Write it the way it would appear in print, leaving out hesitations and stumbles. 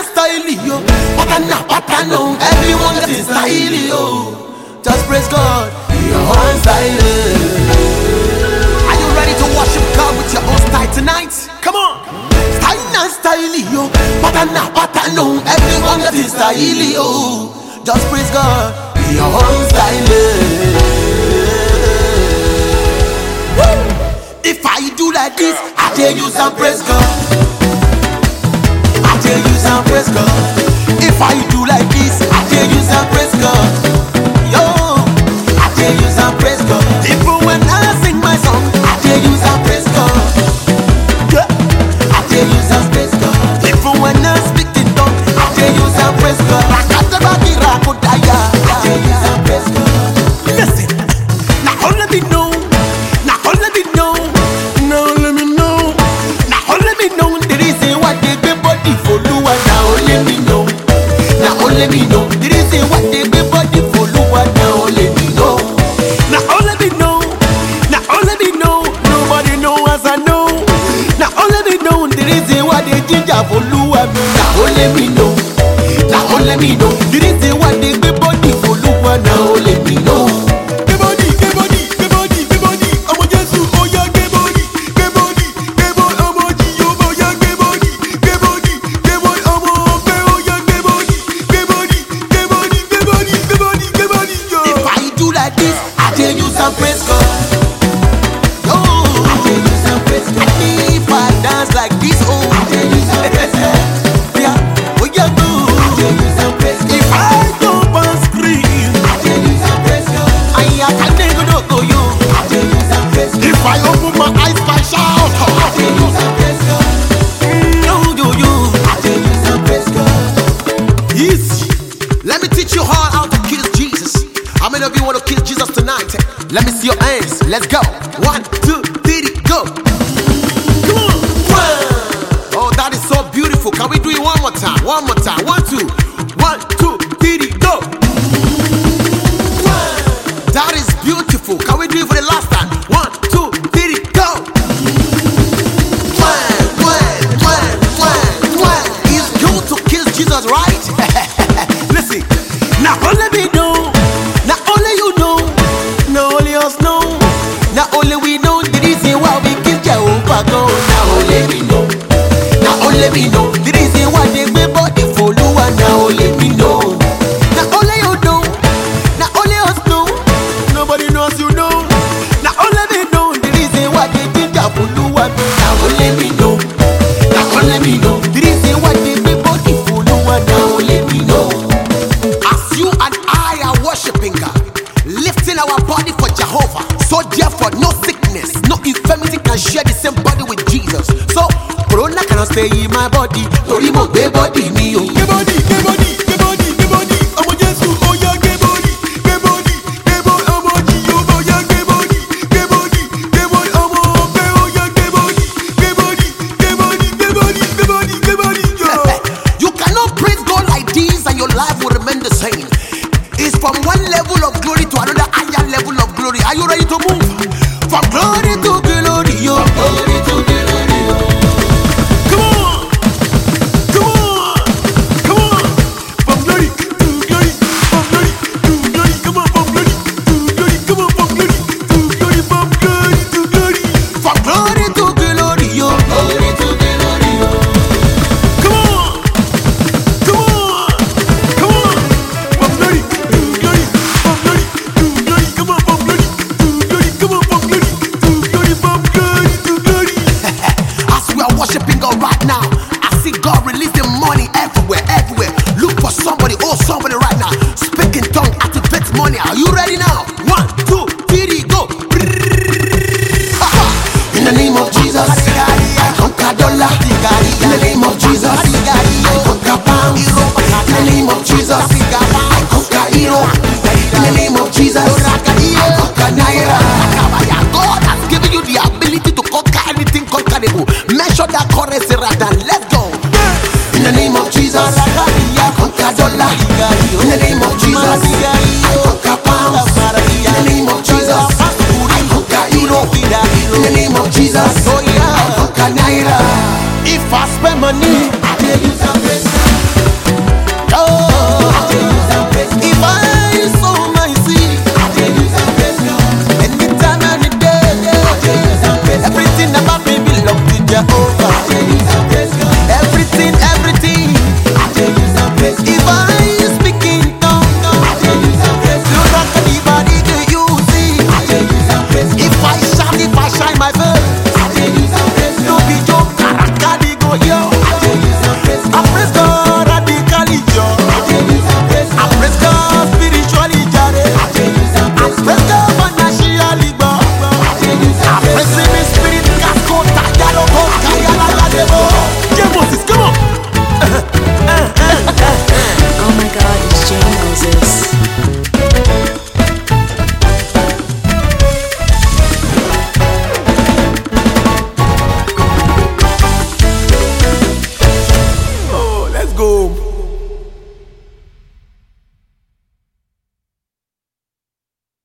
style, yo. Patana, everyone got his style, yo. Just praise God, your own style. Are you ready to worship God with your own style tonight? Come on. Style, yo. Patana, everyone got his style, yo. Just praise God, your own style. If I do like this, I tell you some praise God. I tell you some praise God. If I do like this, I tell you some praise God. Yo, I tell you some praise God. Even when I sing my song, I tell you some praise God. Yeah, I tell you some praise God. Even when I speak in tongue, I tell you some praise God. I tell you some praise God. Listen, now let me know. Now let me know. Now let me know. Now let me know the reason why they be body for Lua. Now let me know. Now let me know the reason why they be body for Lua. Now let me know. Now let me know. Now let me know. Nobody know as I know. Now let me know the reason why they ginger for Lua. Now let me know. Now let me know the reason why they be body for Lua. Now let me know. Praise God. Oh, I tell you some praise God. If I dance like this, oh, I tell you some praise God. Yeah, oh yeah, no. I tell you some praise God. If I go on screen, I tell you some praise God. I can't go to you. I tell you some praise God. If I open my eyes, I shout. I tell you some praise God. You. I tell you some praise God. Easy. Let me teach you how to kiss Jesus. How many of you want to kiss Jesus tonight? Let me see your hands. Let's go. 1, 2, 3, go. Come on. Oh, that is so beautiful. Can we do it one more time? One more time. 1, 2. 1, 2, 3, go. That is beautiful. Can we do it for the last time? 1, 2, 3, go. It's good to kiss Jesus, right? Listen. Now let me know. Not only you know. Not only us know. Not only we know the reason why we kiss Jehovah God. Now let me know. Now let me know the reason why they be body for Lua. Now let me know. Not only you know. Not only us know. Nobody knows you know. Not only me know the reason why they kiss for Lua. Now let me know. Now let me know the reason why they be body for Lua. Now let me know. As you and I are worshiping God, lifting our body for Jehovah. So therefore, no sickness, no infirmity can share the same body with Jesus. So, Corona cannot stay in my body. Tori mo gbe body mi o. Gbe body. Omo Jesu, oh yeah, gbe body. Omo Jehovah, yeah, gbe body. Omo Ope, oh yeah, gbe body. You cannot praise God like this and your life will remain the same. It's from one level of glory to another higher level of glory. Are you ready to move? From glory to glory, yo. Glory to glory, yo. Come on. From glory to glory, from glory to glory. Come on, from glory to glory. Come on, from glory to glory, from glory to glory. From glory to glory, yo. Glory to glory, yo. Come on. From glory. Worshiping God right now. I see God releasing money everywhere. Look for somebody right now. Speak in tongue, activate money. Are you ready now? 1, 2, 3, go. In the name of Jesus, I conquer dollar. In the name of Jesus, I conquer pounds. In the name of Jesus, I conquer euro. In the name of Jesus, I conquer naira. God has given you the ability to conquer anything conquerable. Measure that currency right now. Let's go. In the name of Jesus, I conquer dollar. In the name of Jesus, I conquer pounds. In the name of Jesus, I conquer euro. In the name of Jesus, I conquer naira. If I spend money